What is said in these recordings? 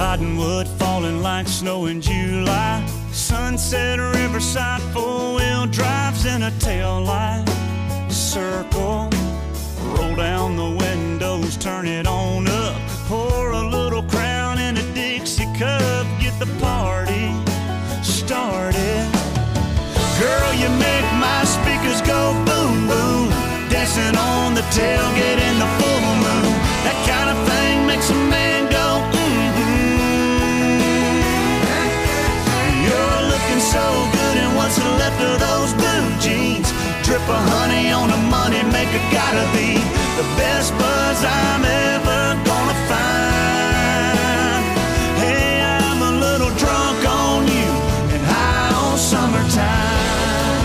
cottonwood falling like snow in July. Sunset Riverside, four-wheel drives in a tail light. Circle, roll down the windows, turn it on up. Pour a little Crown in a Dixie cup, get the party started. Girl, you make my speakers go boom, boom. Dancing on the tailgate in the full moon. That kind of thing makes a man go You're looking so good in what's left of those blue jeans. Drip of honey on a money maker, gotta be the best buzz I'm ever gonna find. Hey, I'm a little drunk on you and high on summertime.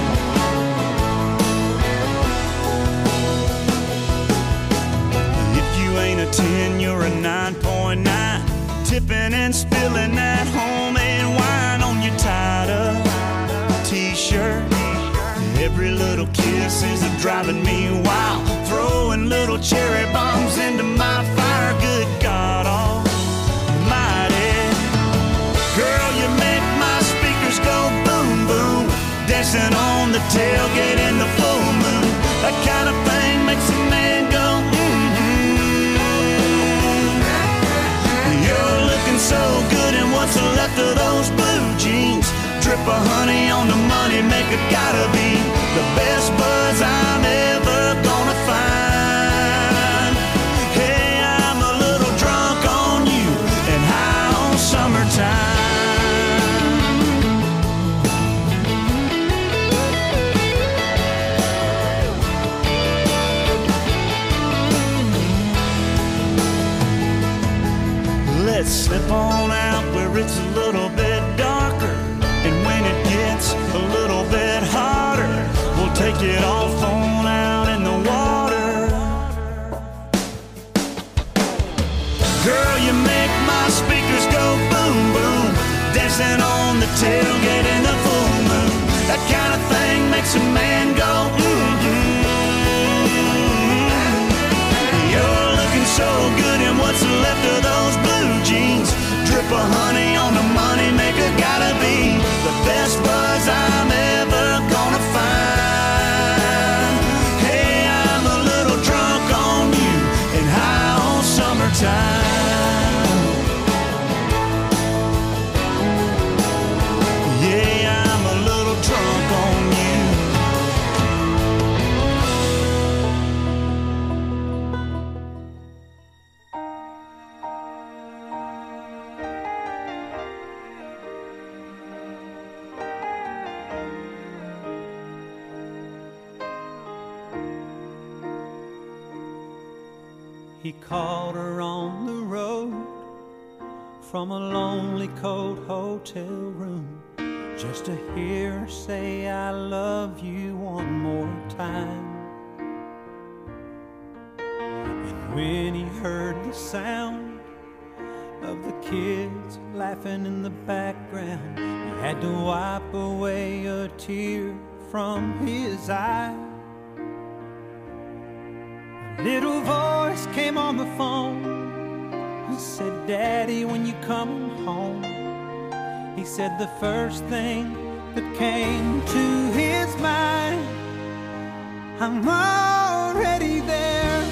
If you ain't a 10, you're a 9.9. Tipping and spilling that homemade wine on your tied-up t-shirt. Every little kiss is driving me wild. Throwing little cherry bombs into my fire. Good God almighty. Girl, you make my speakers go boom, boom. Dancing on the tailgate in the full moon. That kind of thing makes a man go You're looking so good in what's left of those blue jeans. Drip of honey on the money maker, gotta be the best buzz I'm ever gonna find. Hey, I'm a little drunk on you and high on summertime. Let's slip on out where it's a little bit darker. And when it gets a little bit hotter, we'll take it off on out in the water. Girl, you make my speakers go boom, boom. Dancing on the tailgate in the full moon. That kind of thing makes a man go You're looking so good in what's left of those blue jeans. Drip of honey on the money maker, gotta be the best buzz I'm ever gonna find. Hey, I'm a little drunk on you and high on summertime. Yeah, I'm a little drunk on you. He called her on the road from a lonely cold hotel room, just to hear her say I love you one more time. And when he heard the sound of the kids laughing in the background, he had to wipe away a tear from his eye. A little voice came on the phone and said, Daddy, when you come home. He said the first thing that came to his mind, I'm already there.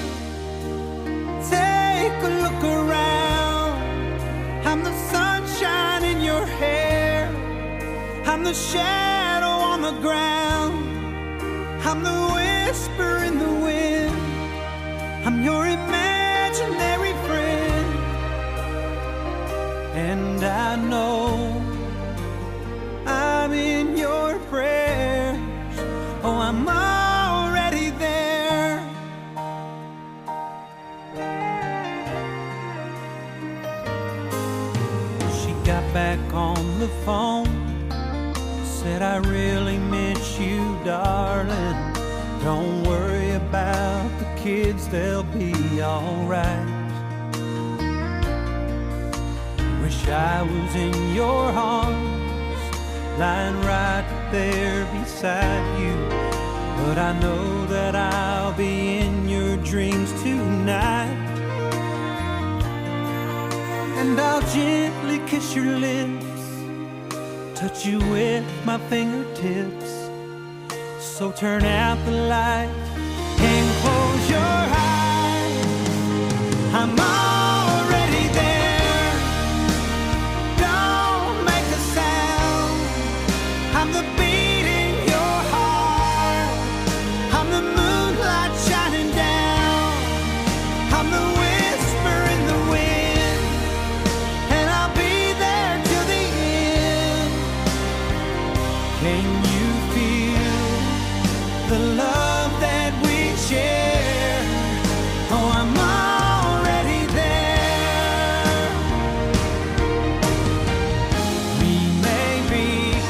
Take a look around. I'm the sunshine in your hair. I'm the shadow on the ground. I'm the whisper in the wind. I'm your imaginary friend. And I know I'm in your prayers. Oh, I'm already there. She got back on the phone, said I really miss you, darling. Don't worry about the kids, they'll be alright. Wish I was in your arms, lying right there beside you. But I know that I'll be in your dreams tonight. and I'll gently kiss your lips, touch you with my fingertips. So turn out the light and close your eyes. I'm already there. Don't make a sound. I'm the beat in your heart. I'm the moonlight shining down. I'm the whisper in the wind, and I'll be there till the end. Can you feel the love that we share? Oh, I'm already there. We may be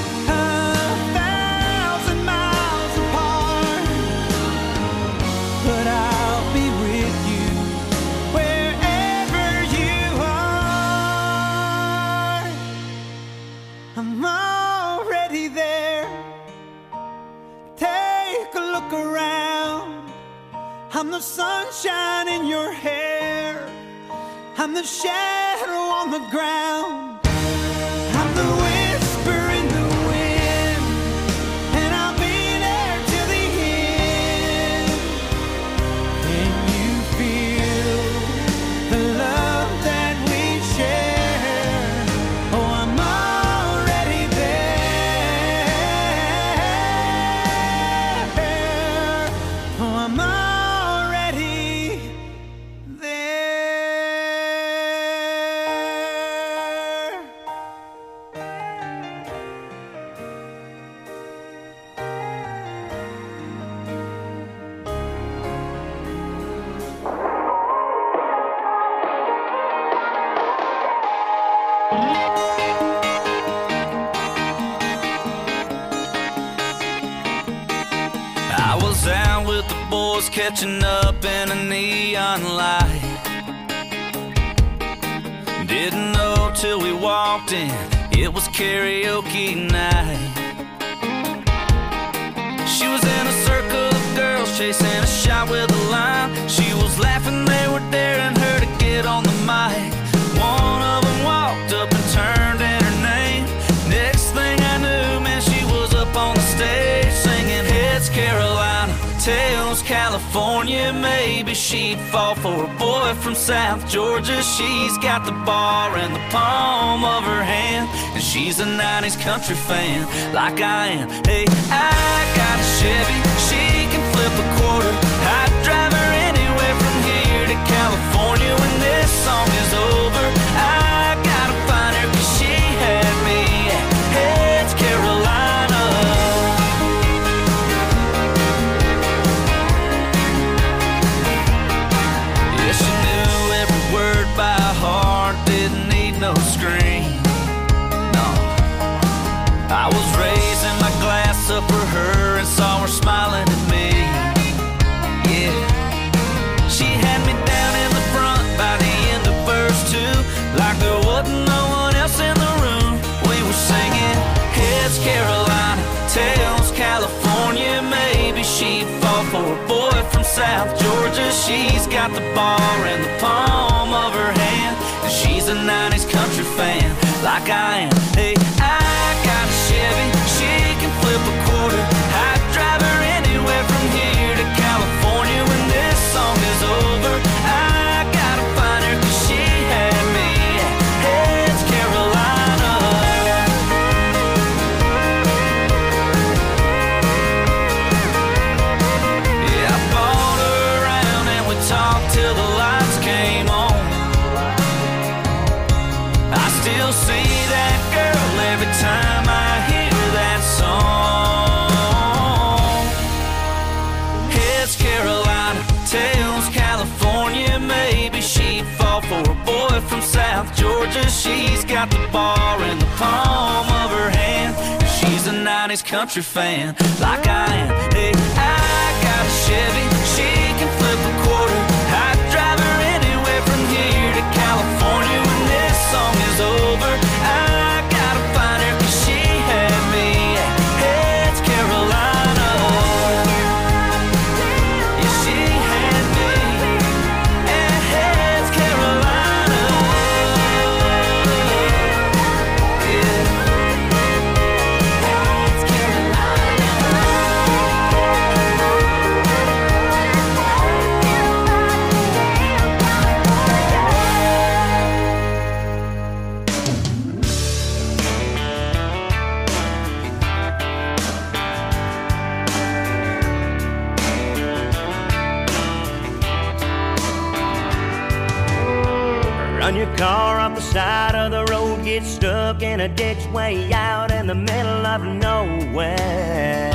1,000 miles apart, but I'll be with you wherever you are. I'm already there. Take a look around. I'm the sunshine in your hair. I'm the shadow on the ground. I'm the whisper in the wind, and I'll be there till the end. Can you feel the love that we share? Oh, I'm already there. Oh, I'm already there. I was out with the boys catching up in a neon light. Didn't know till we walked in, it was karaoke night. She was in a circle of girls chasing a shot with a line. She was laughing, they were daring her to get on the mic. One of them walked up and turned in her name. Next thing I knew, man, she was up on the stage singing Heads Carolina, Tails California. Maybe she'd fall for a boy from South Georgia. She's got the bar in the palm of her hand, and she's a 90s country fan like I am. Hey, I got a Chevy, she can flip a quarter. I'd drive her anywhere from here to California. When this song is over, I gotta find her, 'cause she had me at Heads Carolina. Yeah, she knew every word by heart, didn't need no screen. No, I was raising my glass up for her and saw her smiling at me. Yeah, she had me down in the front by the end of verse 2, like there wasn't no one else in the room. We were singing Heads Carolina, Tails California. Maybe she'd fall for a boy from South Georgia. She's got the bar in the palm of her hand, and she's a 90s country fan like I am. Hey, I got a Chevy, she can flip a quarter. I'd drive her anywhere from here to California. When this song is over, I gotta find her, 'cause she had me at Heads Carolina. Yeah, I bought her around and we talked till the lights came on. I still see that girl every time I hear that song. Heads Carolina, Tails California. Maybe she'd fall for a boy from South Georgia. She's got the bar in the palm of her hand, and she's a 90s country fan like I am. Hey, I got a Chevy, she can flip a quarter. I'd drive her anywhere from here to California. When this song is over, I gotta find her, 'cause she had me at Heads Carolina. Yeah, she had me at Heads Carolina. Run your car off the side of the road, get stuck in a ditch way out in the middle of nowhere.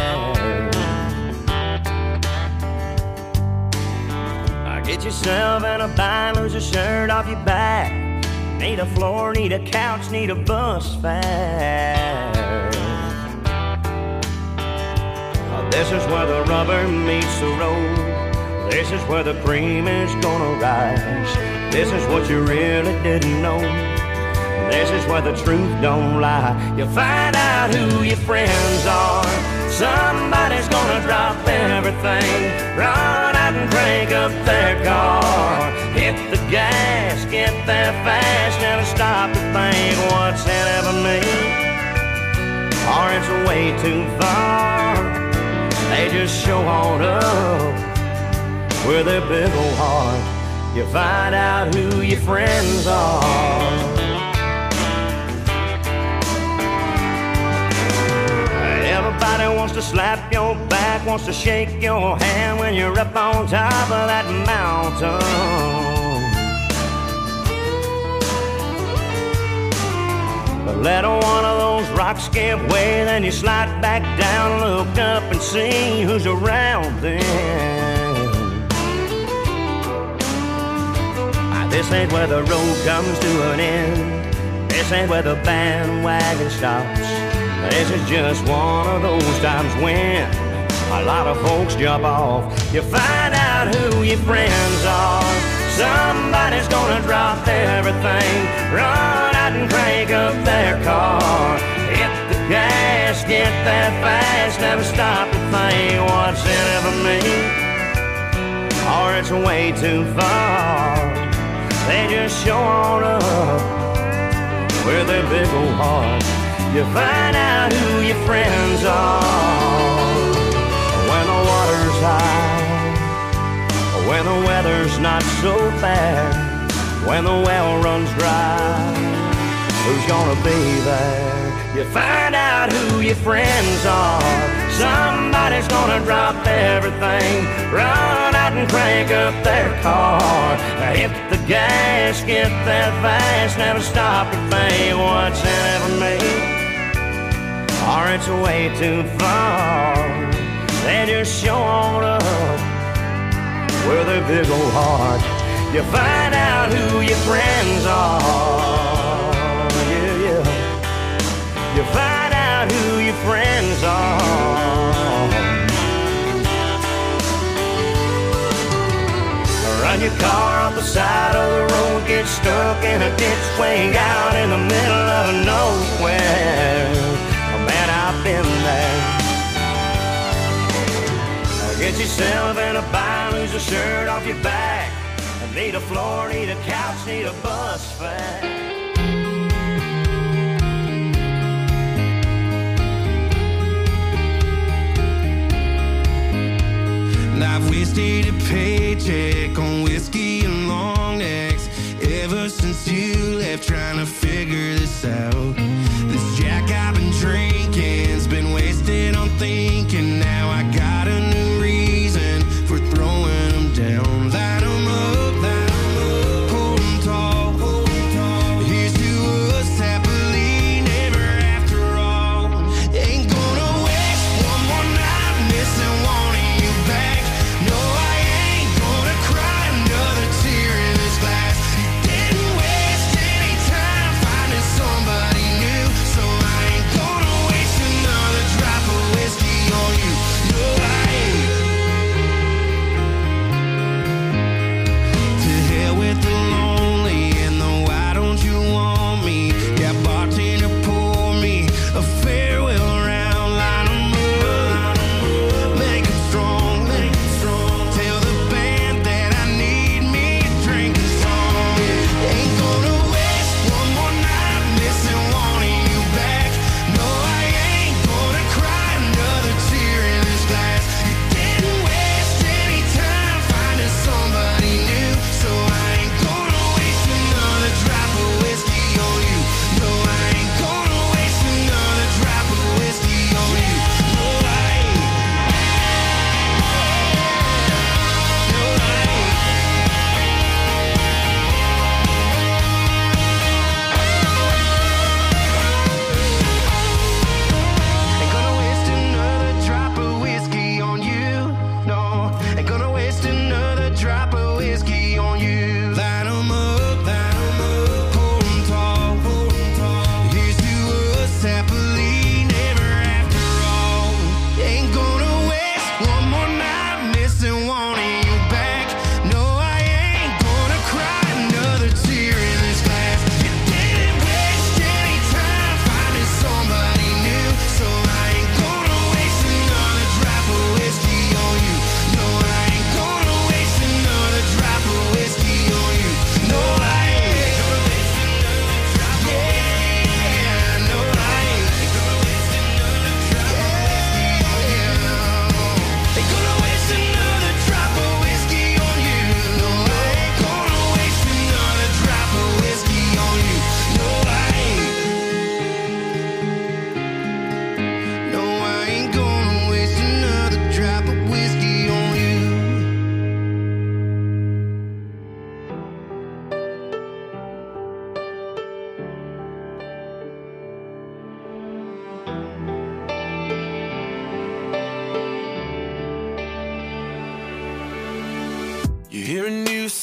Get yourself in a bind, lose your shirt off your back. Need a floor, need a couch, need a bus fare. This is where the rubber meets the road. This is where the cream is gonna rise. This is what you really didn't know. This is where the truth don't lie. You find out who your friends are. Somebody's gonna drop everything, run out and crank up their car. Hit the gas, get there fast, never stop to think what's in it for me, or it's way too far. They just show on up with their big old heart. You find out who your friends are. Everybody wants to slap your back, wants to shake your hand when you're up on top of that mountain. But let one of those rocks give way, then you slide back down, look up and see who's around then. This ain't where the road comes to an end. This ain't where the bandwagon stops. This is just one of those times when a lot of folks jump off. You find out who your friends are. Somebody's gonna drop everything, run out and crank up their car. Hit the gas, get there fast, never stop to think what's in it for me, or it's way too far. They just show on up with their big old heart. You find out who your friends are when the water's high, when the weather's not so bad, when the well runs dry. Who's gonna be there? You find out who your friends are. Somebody's gonna drop everything, run out and crank up their car. Hit the gas, get there fast, never stop to think what's in it for me, or it's way too far. They just show on up with their big old heart. You find out who your friends are. Yeah, yeah. You find out who your friends are. Run your car off the side of the road, get stuck in a ditch way out in the middle of nowhere. Man, I've been there. Get yourself in a bind, lose a shirt off your back. Need a floor, need a couch, need a bus fare. I've wasted a paycheck on whiskey and long necks ever since you left, trying to figure this out. This Jack I've been drinking's been wasted on thinking. Now I got a new reason for throwing them down. Light them up, hold them tall. Here's to us happily never after all. Ain't gonna waste one more night missing one of you back. No, I ain't gonna cry another tear in this glass. Didn't waste any time finding somebody new.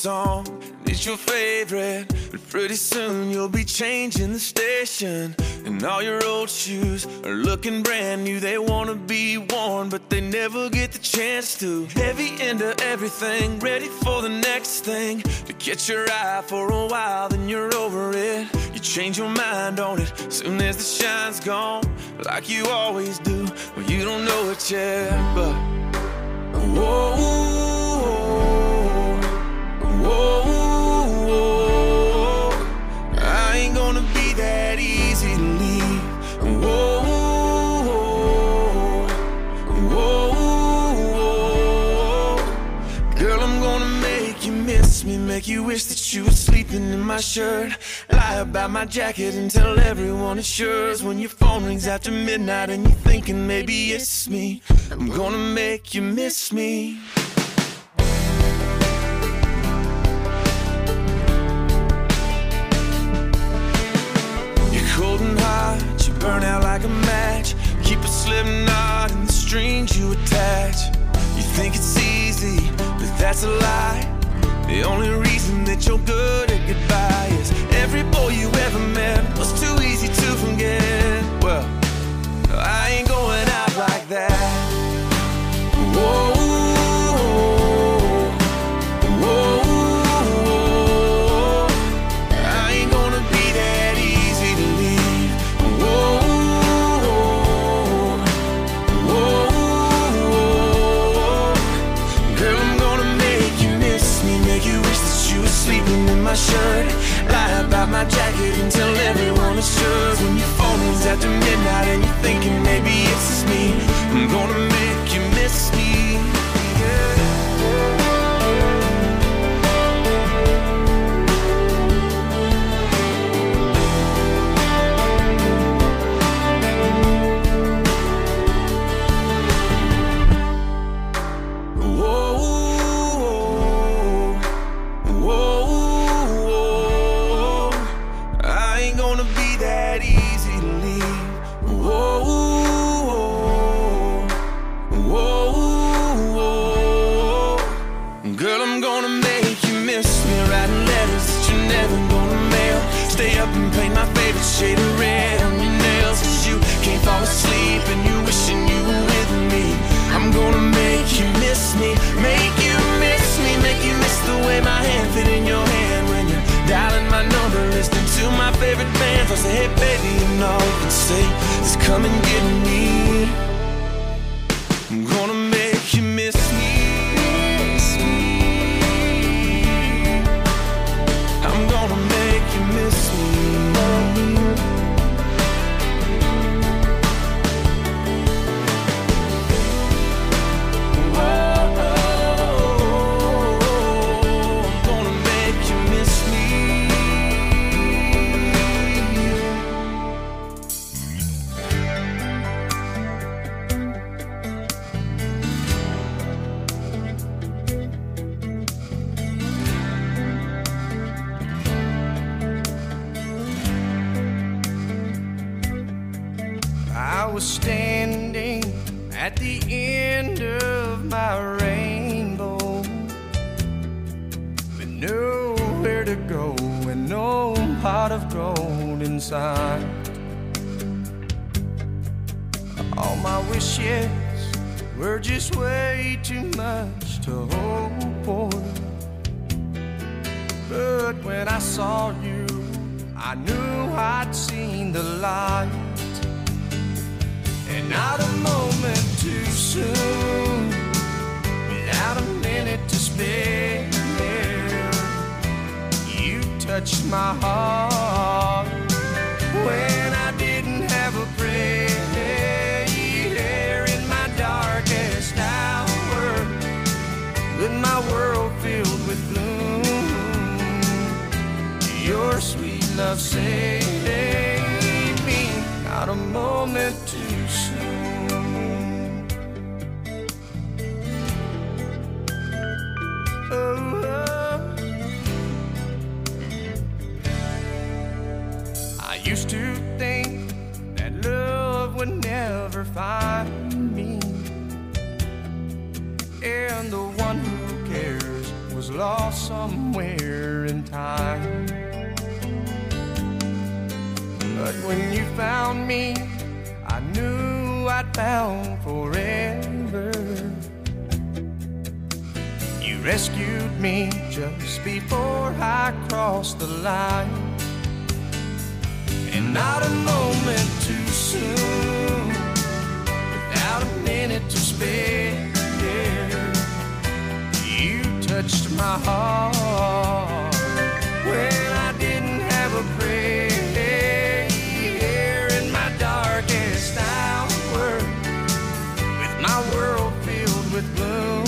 song, and it's your favorite. But pretty soon you'll be changing the station, and all your old shoes are looking brand new. They wanna be worn, but they never get the chance to. Heavy into everything, ready for the next thing. To catch your eye for a while, then you're over it. You change your mind on it soon as the shine's gone, like you always do. Well, you don't know it yet, but whoa, whoa, whoa, I ain't gonna be that easy to leave. Whoa, whoa, girl, I'm gonna make you miss me, make you wish that you were sleeping in my shirt. Lie about my jacket and tell everyone it's yours. When your phone rings after midnight and you're thinking maybe it's me, I'm gonna make you miss me. You're cold and hot, you burn out like a match. Keep a slip knot in the strings you attach. You think it's easy, but that's a lie. The only reason that you're good at goodbye is every boy you ever met was too easy to forget. Well, I ain't going out like that. Whoa, whoa, I ain't gonna be that easy to leave. Whoa, whoa, girl, I'm gonna make you miss me, make you wish that you were sleeping in my shirt. Lie about my jacket and tell everyone it's yours. When your phone rings after midnight and you're thinking maybe it's just me, I'm gonna make you miss me. Shade of red on your nails, 'cause you can't fall asleep and you wishing you were with me. I'm gonna make you miss me, make you miss me, make you miss the way my hand fit in your hand when you're dialing my number, listening to my favorite band. I say, hey baby, and all you can say is come and get me. I'm gonna make you miss me. I'm gonna make you miss me. I was standing at the end of my rainbow with nowhere to go and no pot of gold inside. All my wishes were just way too much to hope for. But when I saw you, I knew I'd seen the light. And not a moment too soon, without a minute to spare, you touched my heart when I didn't have a prayer. In my darkest hour, with my world filled with gloom, your sweet love saved me. Not a moment too soon. Oh, oh. I used to think that love would never find me, and the one who cares was lost somewhere in time. But when you found me, I knew I'd found forever. You rescued me just before I crossed the line, and not a moment too soon, without a minute to spare. You touched my heart when I didn't have a prayer. In my darkest hour, with my world filled with gloom,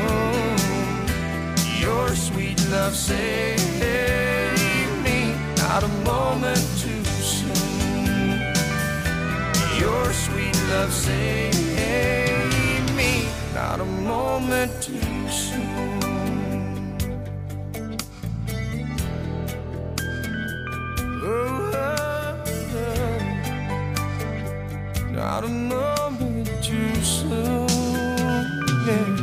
your sweet love saved me, not a moment too soon. Your sweet love saved me, not a moment too soon. Not a moment too soon, yeah.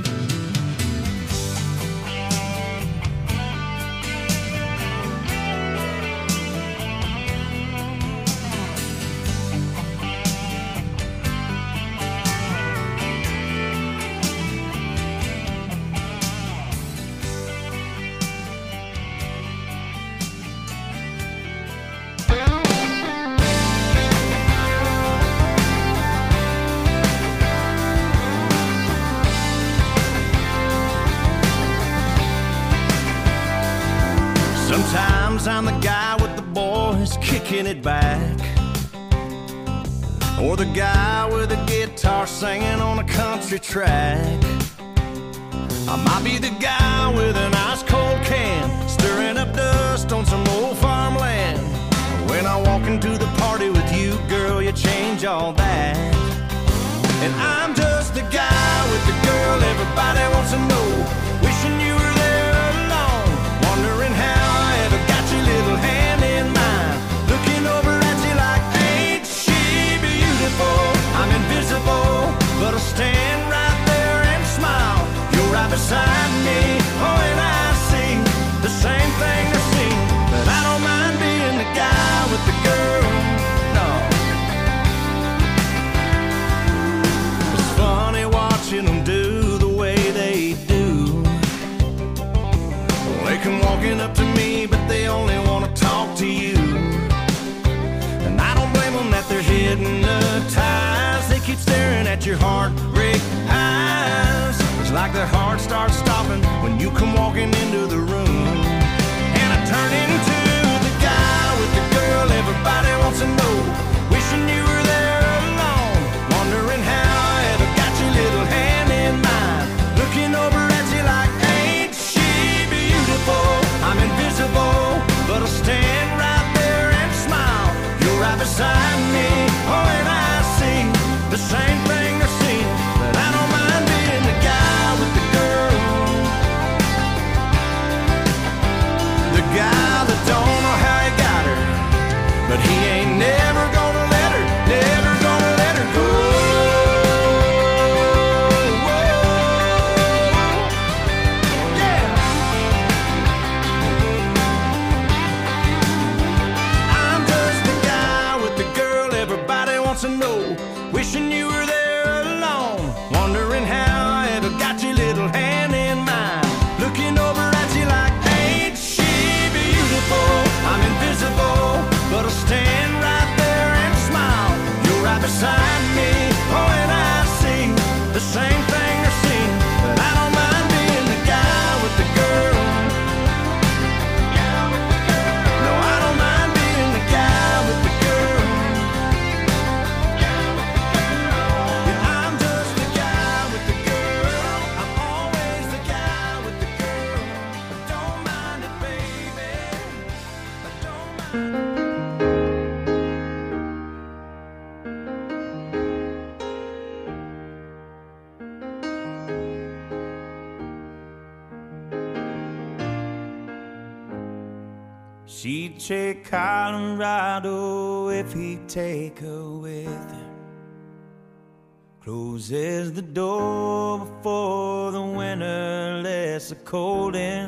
Sometimes I'm the guy with the boys kicking it back, or the guy with a guitar singing on a country track. I might be the guy with an ice cold can, stirring up dust on some old farmland. When I walk into the party with you, girl, you change all that. And I'm just the guy with the girl everybody wants to know, wishing you were there alone, wondering how little hand in mine, looking over at you like, ain't she beautiful? I'm invisible, but I'll stand right there and smile. You're right beside me, oh, and I see the same thing they see. But I don't mind being the guy with the girl, no. It's funny watching them do the way they do. They come walking up to me, but they only want to talk to you. And I don't blame them that they're hypnotized. They keep staring at your heartbreak eyes. It's like their heart starts stopping when you come walking into the room. And I turn into the guy with the girl everybody wants to know, wishing you were there alone, wondering how I ever got your little hand in mine, looking over at you like, ain't she beautiful? I'm invisible, but I'll stand right there and smile. You're right beside me, oh, and I see the same thing they're seeing. But I don't mind being the guy with the girl, the guy that don't know how he got her, but he ain't never gonna let her, never gonna let her go. To know, wishing you were there alone, wondering how I ever got your little hand in mine, looking over at you like, ain't she beautiful? I'm invisible, but I'll stand right there and smile. You're right beside me, oh, and I see the same thing they're seeing. But I don't mind being the guy with the girl. No, I don't mind being the guy with the girl. She'd take Colorado if he'd take her with him. closes the door before the winter lets the cold in,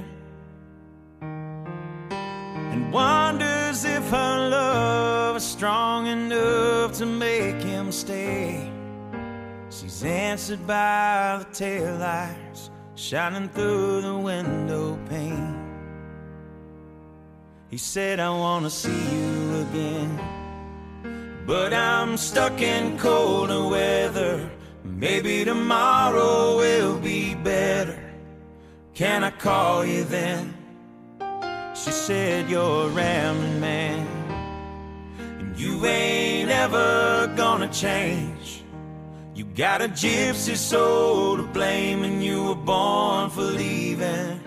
and wonders if her love is strong enough to make him stay. She's answered by the taillights shining through the window pane. He said, I wanna see you again, but I'm stuck in colder weather. Maybe tomorrow will be better. Can I call you then? She said, you're a rambling man, and you ain't ever gonna change. You got a gypsy soul to blame, and you were born for leaving.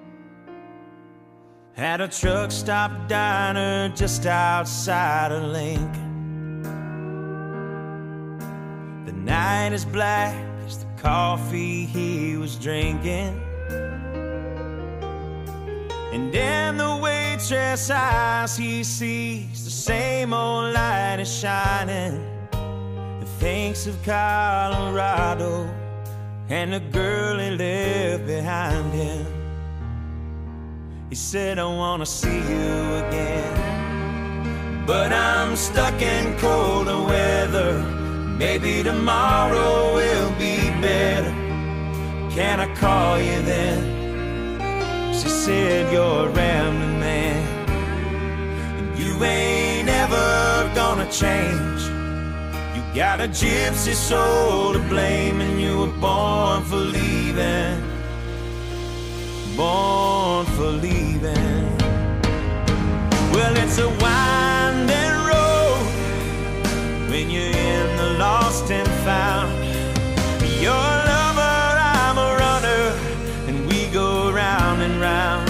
At a truck stop diner just outside of Lincoln. The night is black as the coffee he was drinking, and in the waitress' eyes he sees the same old light is shining. He thinks of Colorado and the girl he left behind him. He said, I wanna see you again, but I'm stuck in colder weather. Maybe tomorrow will be better. Can I call you then? She said, you're a rambling man, and you ain't ever gonna change. You got a gypsy soul to blame, and you were born for leaving. Born for leaving. Well, it's a winding road when you're in the lost and found. You're a lover, I'm a runner, and we go round and round.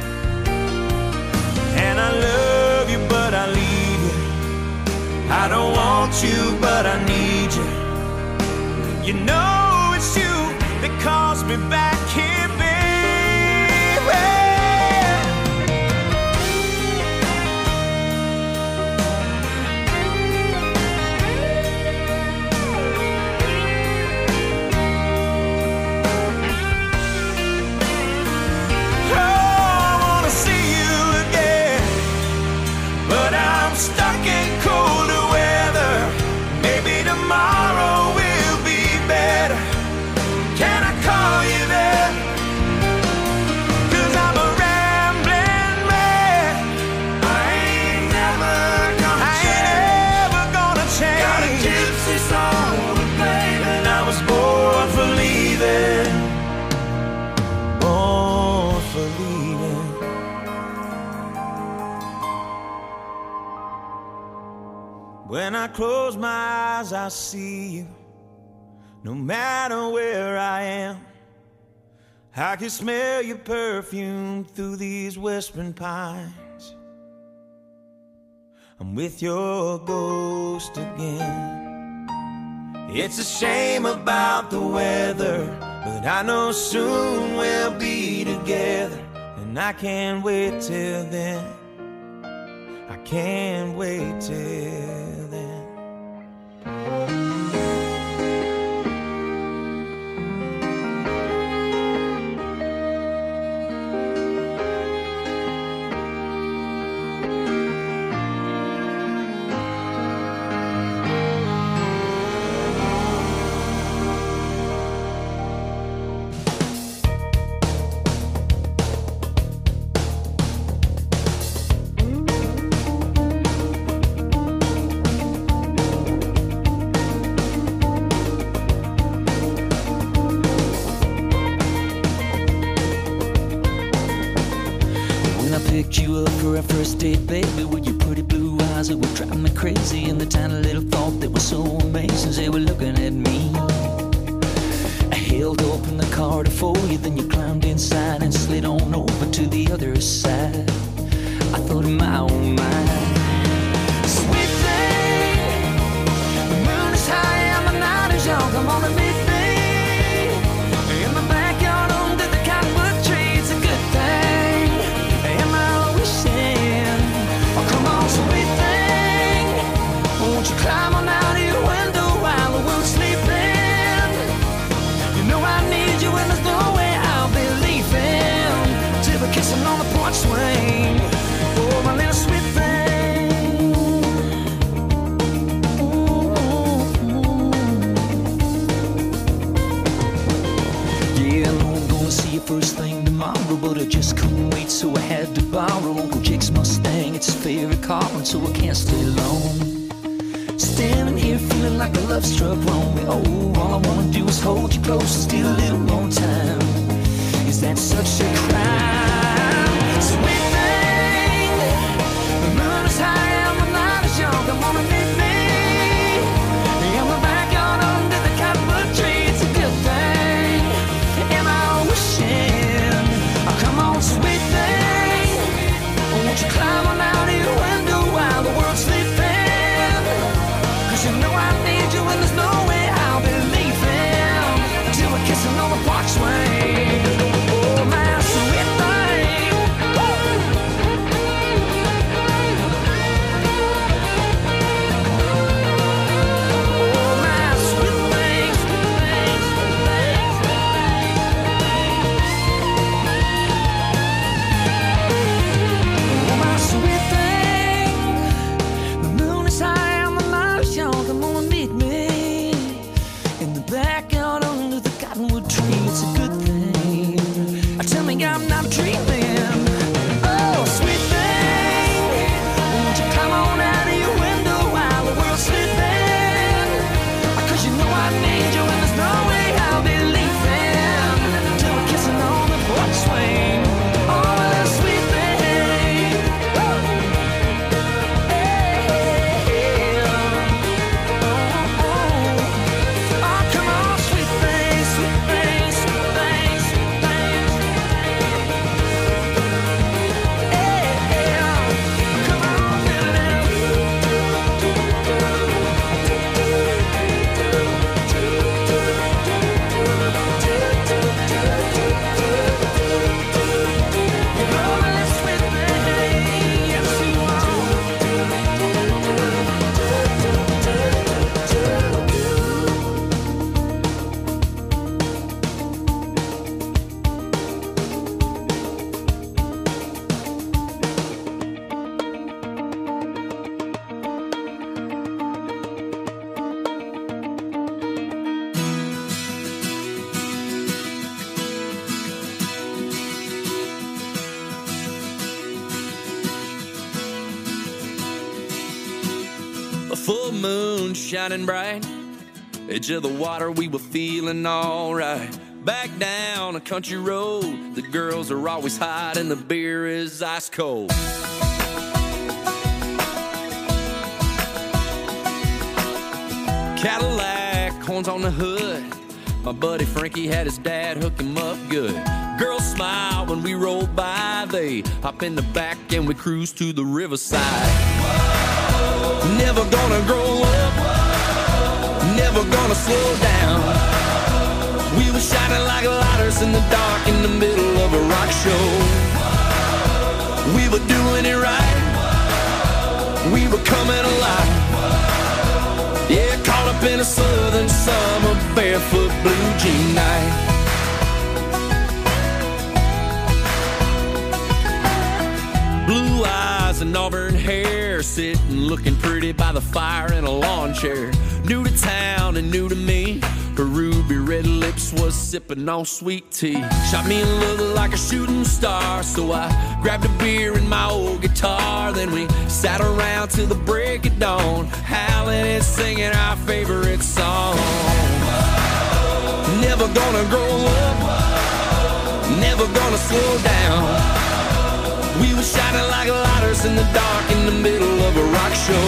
And I love you, but I leave you. I don't want you, but I need you. You know it's you that calls me back here, baby. Stuck in colder weather. Maybe tomorrow will be better. Can I call you there? 'Cause I'm a rambling man. I ain't never gonna change. Got a gypsy soul to blame, and I was born for leaving. Born for leaving. When I close my eyes, I see you. No matter where I am, I can smell your perfume through these whispering pines. I'm with your ghost again. It's a shame about the weather, but I know soon we'll be together. And I can't wait till then. I can't wait till then. You up for our first date, baby, with your pretty blue eyes that would drive me crazy, and the tiny little thought that was so amazing, they were looking at me. I held open the car to for you, then you climbed inside and slid on over to the other side. I thought in my own mind, sweet thing, the moon is high and the night is young, come on and meet me in the backyard under the cottonwood tree. It's a good thing. Oh, come on, sweet thing, won't you climb on out of your window while the world's sleeping? borrow Uncle Jake's Mustang. It's his favorite car, and so I can't stay long. Standing here feeling like a love struck wrong. Oh, all I wanna do is hold you close and steal a little more time. Is that such a crime? Sweet thing, the moon is high and the night is young. Come on and meet me in the backyard under the cottonwood tree. It's a good thing. Am I wishing? Oh, come on, sweet thing, won't you climb on out of your window while the world's sleeping? 'Cause you know I need you and there's no way I'll be leaving till we're kissing on the porch swing. Oh, my sweet thing. Oh, my sweet thing, sweet thing, sweet thing, oh, my sweet thing. The moon is high and the night is young. Come on and meet me in the backyard under the cottonwood tree. It's a good thing. Tell me I'm not dreaming. Oh, sweet thing, won't you come on out of your window while the world's sleeping? 'Cause you know I need you and there's no way I'll be leaving till we're kissing on the porch swing. Oh, that sweet thing. Woo! Hey, oh, oh. Oh, come on, sweet thing, sweet thing, sweet thing, sweet thing. Come on, A full moon shining bright, edge of the water, we were feeling alright. Back down a country road, the girls are always hot and the beer is ice cold. Cadillac, horns on the hood, my buddy Frankie had his dad hook him up good. Girls smile when we roll by, they hop in the back and we cruise to the riverside. Never gonna grow up, never gonna slow down. We were shining like lighters in the dark in the middle of a rock show. We were doing it right, we were coming alive. Yeah, caught up in a southern summer, barefoot blue jean night. Blue eyes and auburn hair, sitting looking pretty by the fire in a lawn chair. New to town and new to me, her ruby red lips was sipping on sweet tea. Shot me a look like a shooting star, so I grabbed a beer and my old guitar. Then we sat around till the break of dawn, howling and singing our favorite song. Never gonna grow up, never gonna slow down. We were shining like lighters in the dark in the middle of a rock show.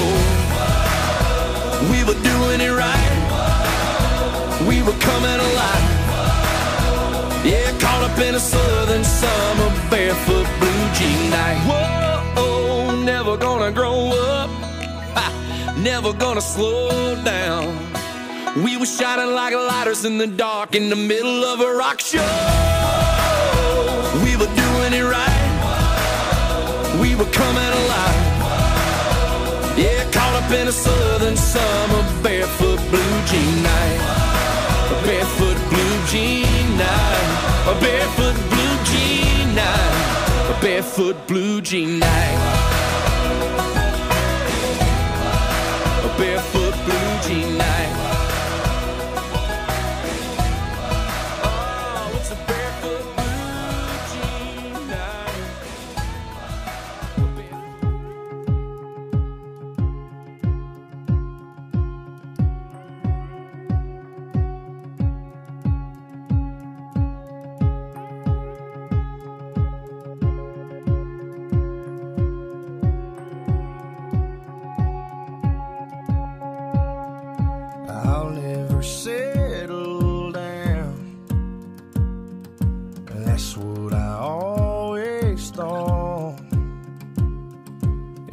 We were doing it right, we were coming alive. Yeah, caught up in a southern summer, barefoot blue jean night. Whoa, never gonna grow up, ha, never gonna slow down. We were shining like lighters in the dark in the middle of a rock show. We were doing it right, we were coming alive. Yeah, caught up in a southern summer, barefoot blue jean night. A barefoot blue jean night, a barefoot blue jean night, a barefoot blue jean night, a barefoot blue jean night. Oh, it's a barefoot blue jean night.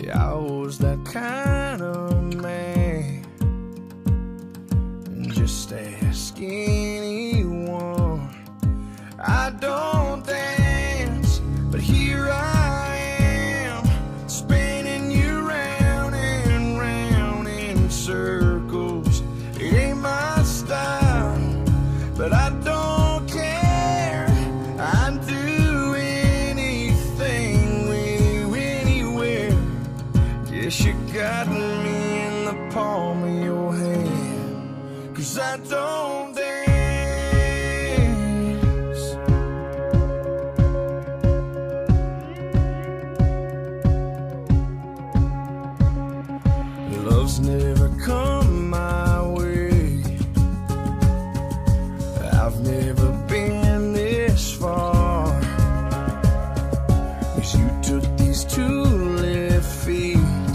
Yeah, I was that kind of man. Just ask anyone. I don't dance, but here I am, spinning you round and round in circles. It ain't my style, but I don't care. I'd do anything with you anywhere. Guess you got me in the palm of your hand, 'cause I don't dance. Love's never come my way. I've never been this far, 'cause you took these 2 left feet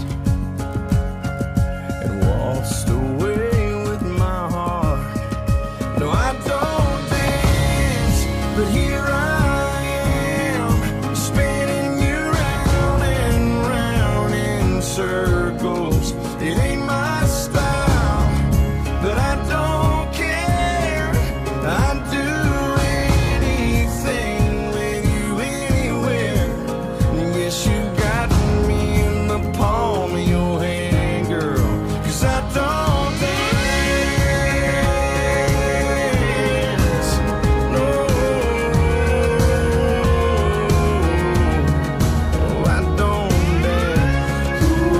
and waltzed away with my heart. No, I don't dance, but here I am, spinning you round and round in circles. It ain't my style, but I don't care. I'd do anything with you anywhere. Yes, you got me in the palm of your hand, girl, 'cause I don't dance. No, I don't dance.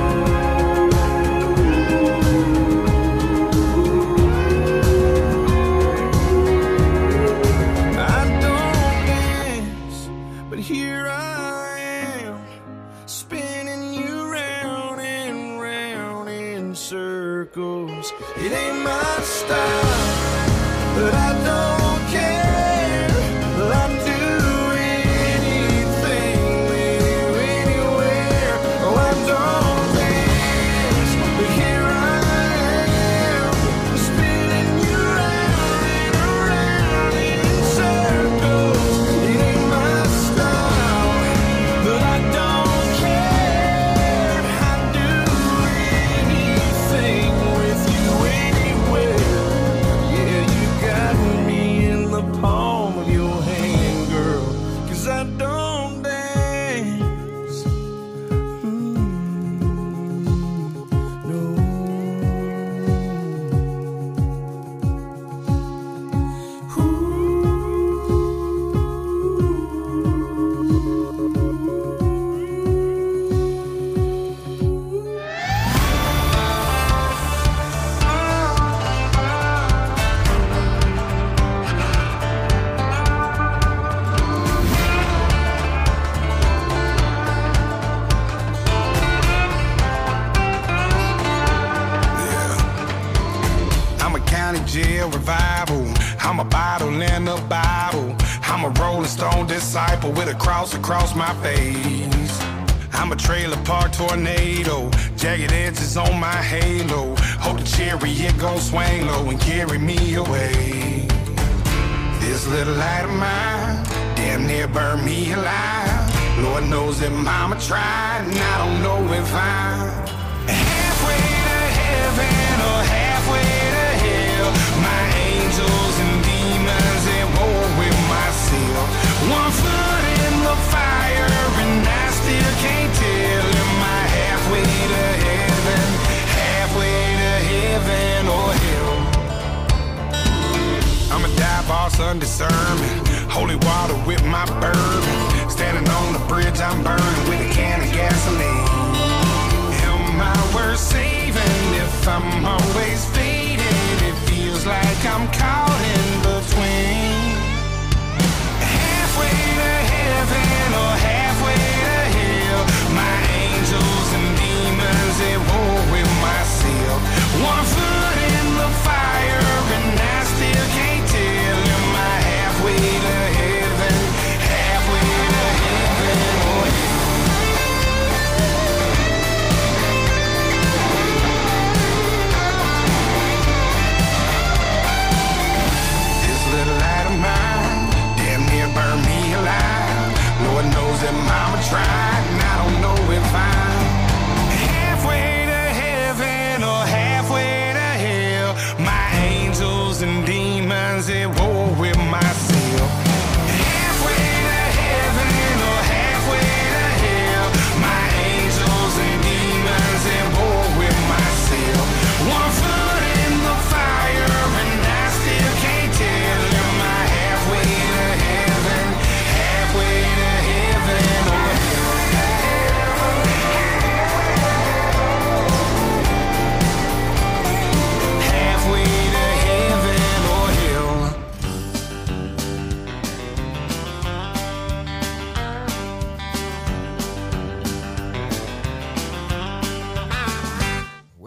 I don't dance, but here I am, spinning you round and round in circles. It ain't my style, but I don't care. I'll do anything with you anywhere. Oh, I don't dance, but here I am, spinning you round and round in circles. It ain't my style, but I don't care. I'd do anything with you anywhere. Yeah, you got me in the palm of your hand, girl, 'cause I don't dance. No. I'm a county jail revival. I'm a bottle in a Bible. I'm a Rolling Stone disciple with a cross across my face. I'm a trailer park tornado, jagged edges on my halo. Hope the chariot gon' swing low and carry me away. This little light of mine damn near burned me alive. Lord knows that mama tried, and I don't know if I'm halfway to heaven or halfway to hell. My angels and demons at war with myself. One foot in the fire and I still can't tell. Am I halfway to heaven, halfway to heaven or hell? I'm a dive boss undiscernment, holy water with my bourbon. Standing on the bridge I'm burning with a can of gasoline. Am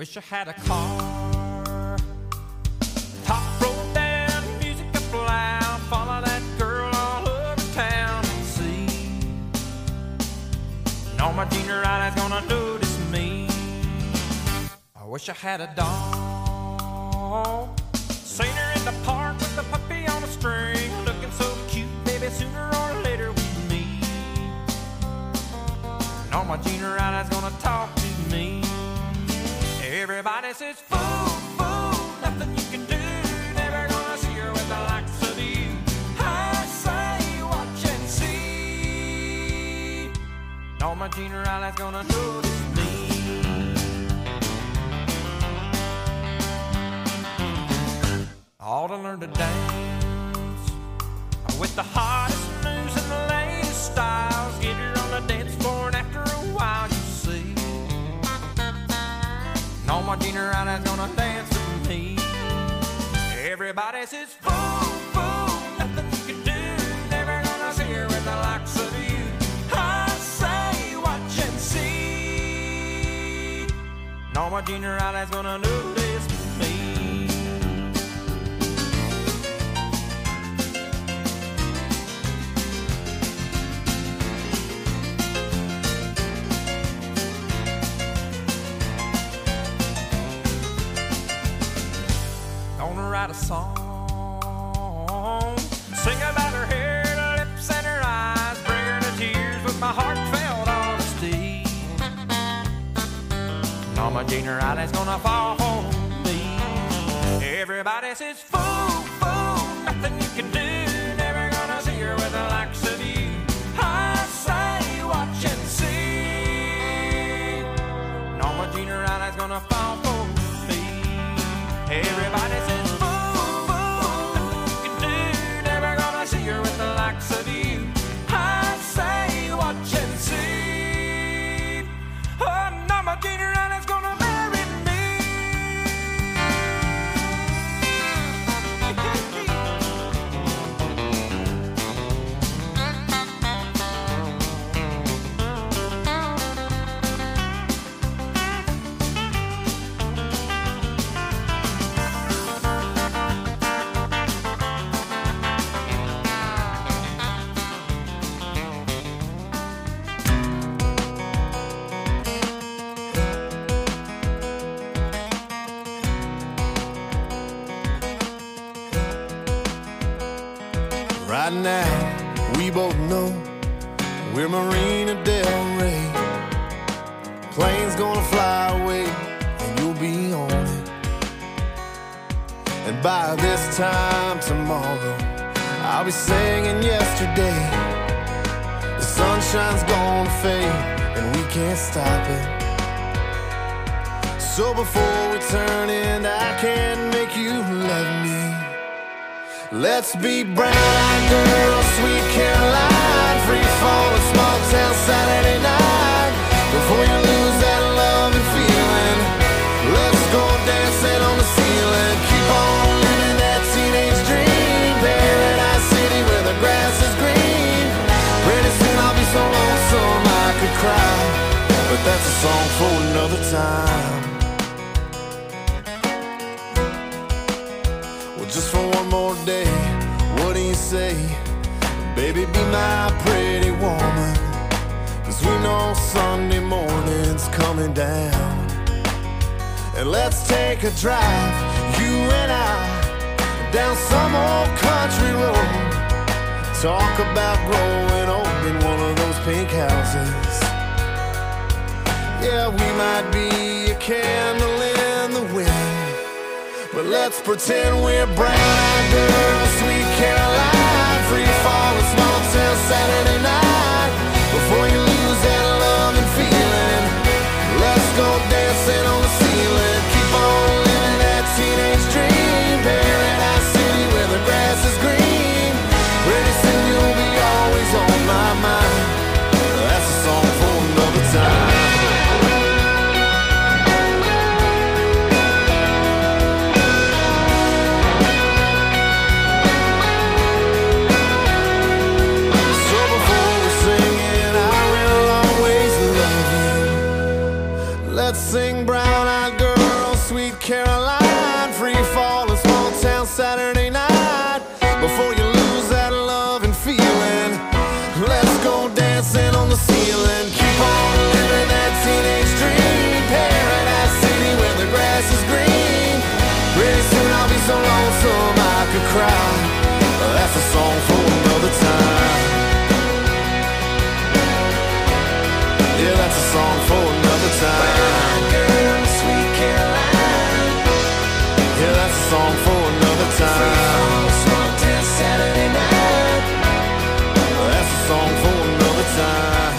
wish I had a car. Top rolled down, music up loud, follow that girl all over town and see. And all my junior eyes gonna notice me. I wish I had a dog. Seen her in the park with the puppy on a string, looking so cute, baby, sooner or later we meet. And all my junior eyes gonna talk to me. Everybody says, fool, fool, nothing you can do, never gonna see her with the likes of you. I say, watch and see. And all my junior eyes gonna notice me. Ought to learn to dance with the hottest moves and the latest styles. Get her on the dance floor and after a while you see. And all my junior eyes gonna dance with me. Everybody says, fool, fool, nothing you can do, never gonna see her with the likes of you. I say, watch and see. And all my junior eyes gonna notice me. Write a song, sing about her hair, her lips and her eyes, bring her to tears with my heartfelt honesty. And all my junior eyes gonna fall for me. Everybody says, fool, fool, nothing you can do, never gonna see her with the likes of you. I say, watch and see. And all my junior eyes gonna fall for me. Everybody says, with the likes of you, I say, watch and see. Oh, now my junior is gonna marry me. Right now, we both know we're Marina Del Rey. Plane's gonna fly away, and you'll be on it. And by this time tomorrow, I'll be singing yesterday. The sunshine's gonna fade, and we can't stop it. So before we turn in, I can't make you love me. Let's be brown-eyed girls, sweet Caroline, free fall of small town Saturday night. Before you lose that love and feeling, let's go dancing on the ceiling. Keep on living that teenage dream, Paradise City where the grass is green. Pretty soon I'll be so lonesome I could cry, but that's a song for another time. Just for one more day, what do you say? Baby, be my pretty woman, 'cause we know Sunday morning's coming down. And let's take a drive, you and I, down some old country road. Talk about growing old in one of those pink houses. Yeah, we might be a candle in the wind, but let's pretend we're brown-eyed girls, sweet Caroline, free fall of small town Saturday night. Before you lose that love and feeling, let's go dancing on the ceiling. Keep on living that teenage dream, Paradise City where the grass is green. Pretty soon you'll be always on my mind. That's a song for another time. Let's sing brown-eyed girl the ceiling. Keep on living that teenage dream. Paradise City where the grass is green. Pretty soon I'll be so lonesome I could cry. That's a song for another time. Yeah, that's a song for another time. Girl, sweet Caroline. Yeah, that's a song for another time. Small town Saturday night. That's a song for another time.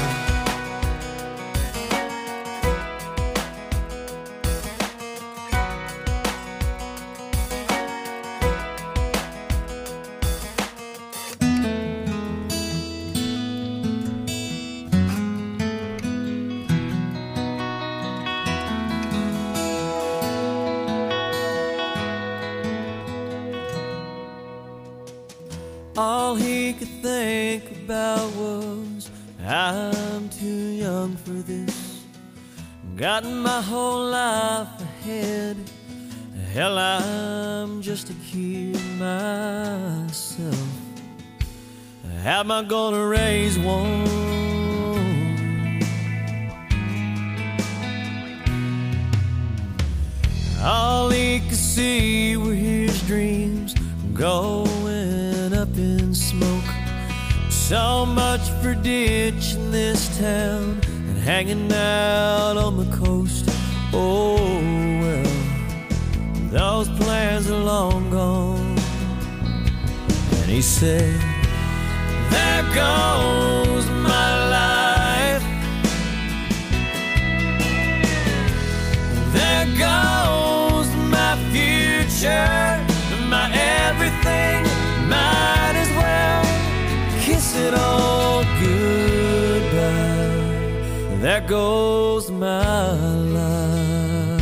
All he could think about was, I'm too young for this. Got my whole life ahead. Hell, I'm just a kid myself. How am I gonna raise one? All he could see were his dreams going up in smoke. So much for ditching this town and hanging out on the coast. Oh well, those plans are long gone. And he said, there goes my life. There goes my future, my everything. Might as well kiss it all goodbye. There goes my life.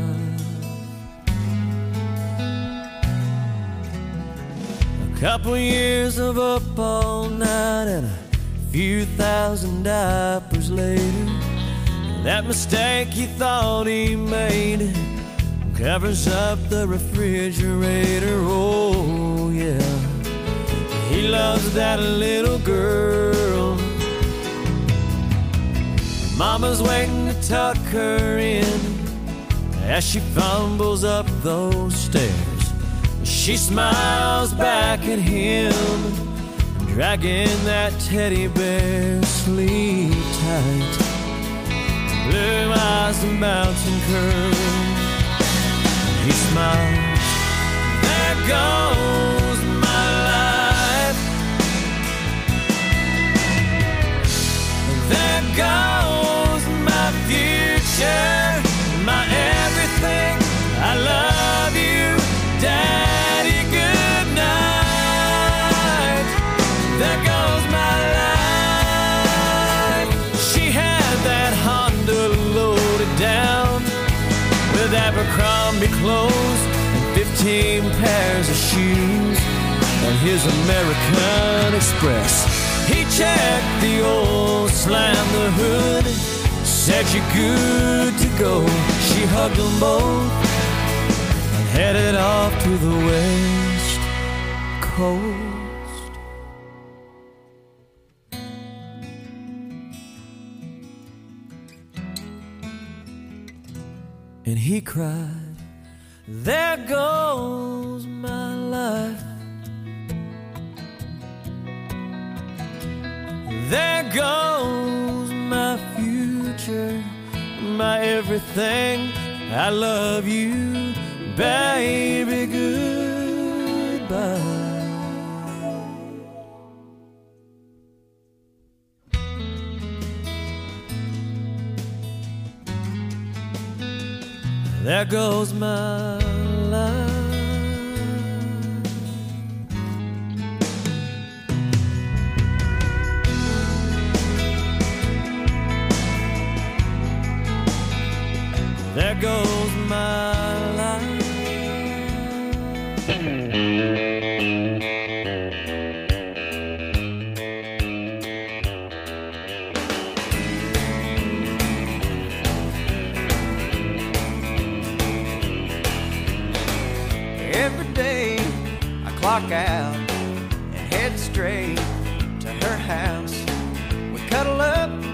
A couple years of up all night and a few thousand diapers later, that mistake he thought he made covers up the refrigerator. Oh yeah, he loves that little girl. Mama's waiting to tuck her in as she fumbles up those stairs. She smiles back at him, dragging that teddy bear. Sleep tight, blue eyes and mountain curls. He smiles, there goes my life. There goes my future, my everything. I love you, Daddy, good night. There goes my life. She had that Honda loaded down with Abercrombie clothes and 15 pairs of shoes on his American Express. He checked the oil, slammed the hood, said you're good to go. She hugged them both and headed off to the West Coast. And he cried, there goes my life. There goes my future, my everything. I love you, baby, goodbye. There goes my life. There goes my life. Every day I clock out and head straight to her house. We cuddle up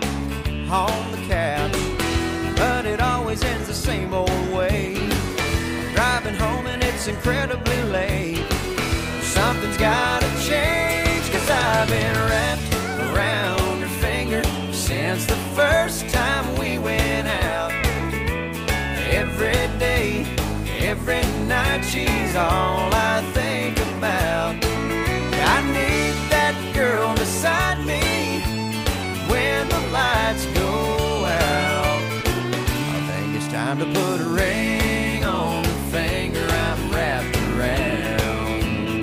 all I think about. I need that girl beside me when the lights go out. I think it's time to put a ring on the finger I'm wrapped around.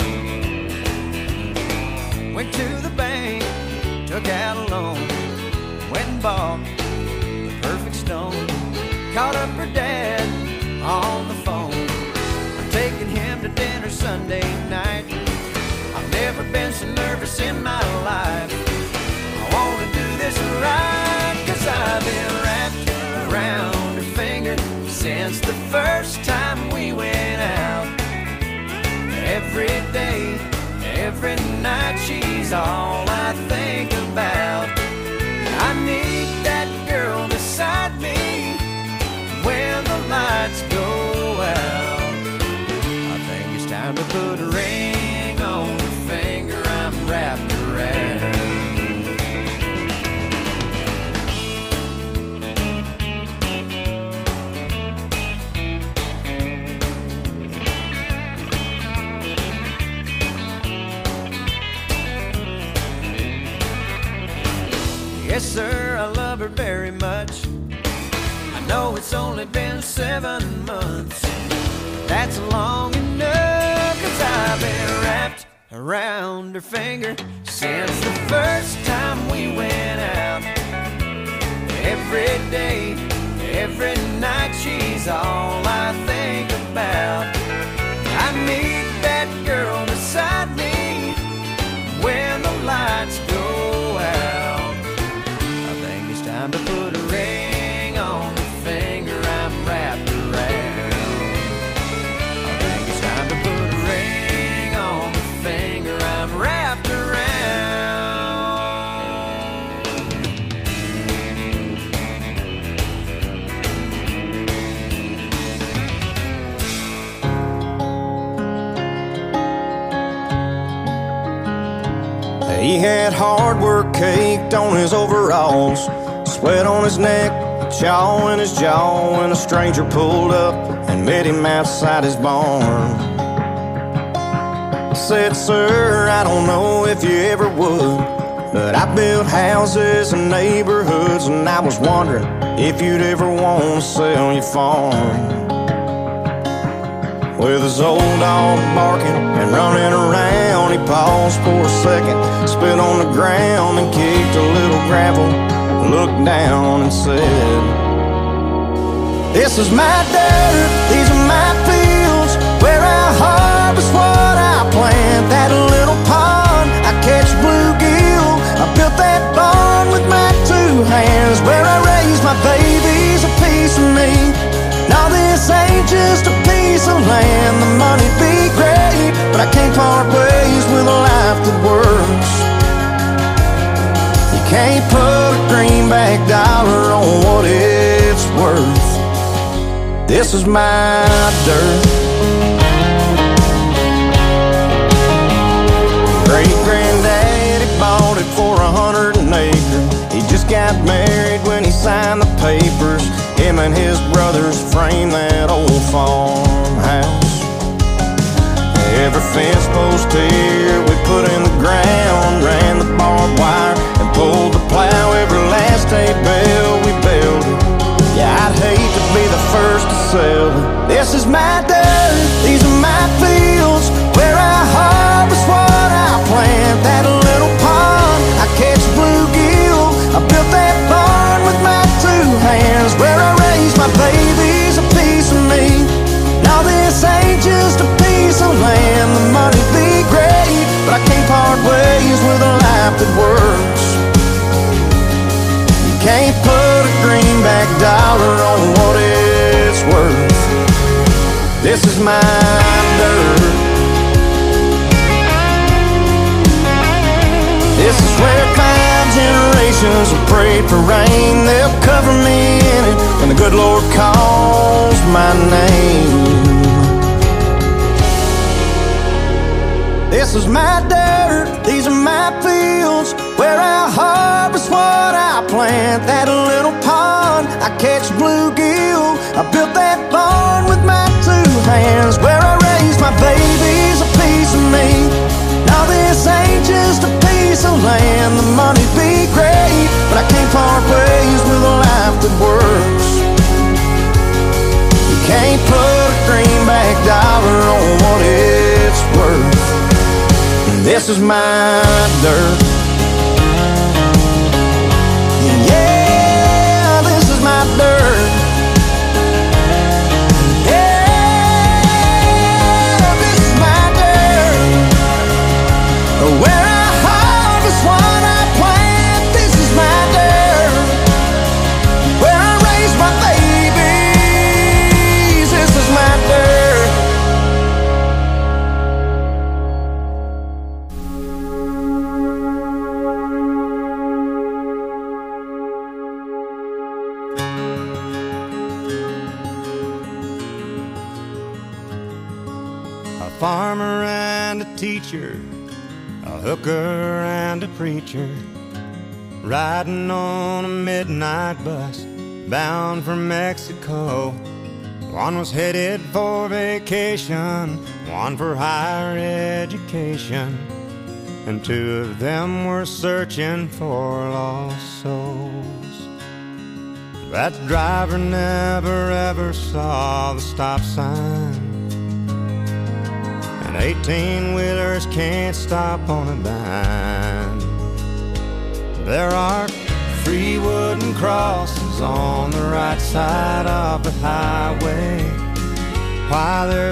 Went to the bank, took out a loan, went and bought the perfect stone. Called up her dad on the phone. I'm taking him to dinner Sunday night. I've never been so nervous in my life. I want to do this right, 'cause I've been wrapped around her finger since the first time we went out. Every day, every night, she's all I think about. I need that girl beside me when the lights go out. I think it's time to put a ring on the finger I'm wrapped around. Yes, sir, I love her very much. I know it's only been 7 months. That's long enough, 'cause I've been wrapped around her finger since the first time we went out. Every day, every night, she's all I think about. I need that girl beside me when the lights go out. I think it's time to put a ring on the finger I'm wrapped around. I think it's time to put a ring on the finger I'm wrapped around. He had hard work caked on his overalls, sweat on his neck, chaw in his jaw, when a stranger pulled up and met him outside his barn. I said, "Sir, I don't know if you ever would, but I built houses and neighborhoods, and I was wondering if you'd ever want to sell your farm." With his old dog barking and running around, he paused for a second, spit on the ground and kicked a little gravel, looked down and said, "This is my dirt, these are my fields, where I harvest what I plant. That little pond, I catch bluegill, I built that barn with my 2 hands, where I raise my babies, a piece of me. Now this ain't just a piece of land, the money'd be great, but I can't part ways with a life that works. You can't put a greenback dollar on what it's worth. This is my dirt." Great-granddaddy bought it for 100 an acre. He just got married when he signed the papers. Him and his brothers framed that old farmhouse. Every fence post here we put in the ground, ran the barbed wire and pulled the plow. Every last hay bale we builded. Yeah, I'd hate to be the first to sell it. This is my dirt, these are my fields, where I harvest what I plant. That little pond, I catch bluegill, I built that barn with my 2 hands, where I raise my babies, a piece of me. Now this ain't just a piece of land, the money'd be great, but I can't part ways with a life that works. You can't put a greenback dollar on what it's worth. This is my dirt. This is where 5 generations have prayed for rain. They'll cover me in it when the good Lord calls my name. This is my dirt, these are my fields, where I harvest what I plant. That little pond, I catch bluegill, I built that barn with my 2 hands, where I raise my baby. and the money be great, but I can't part ways with a life that works. You can't put a greenback dollar on what it's worth. And this is my dirt. Yeah, this is my dirt. Where I harvest what I plant, this is my dirt. Where I raise my babies, this is my dirt. A farmer and a teacher, a hooker and a preacher, riding on a midnight bus bound for Mexico. One was headed for vacation, one for higher education, and two of them were searching for lost souls. That driver never ever saw the stop sign, 18-wheelers can't stop on a dime. There are 3 wooden crosses on the right side of the highway. Why they're